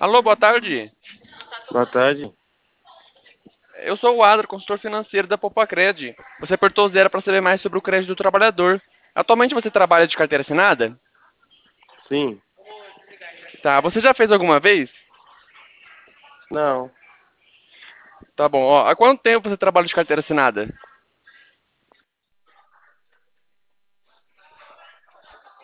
Alô, boa tarde. Boa tarde. Eu sou o Adro, consultor financeiro da Popacred. Você apertou zero para saber mais sobre o crédito do trabalhador. Atualmente você trabalha de carteira assinada? Sim. Tá, você já fez alguma vez? Não. Tá bom, ó. Há quanto tempo você trabalha de carteira assinada?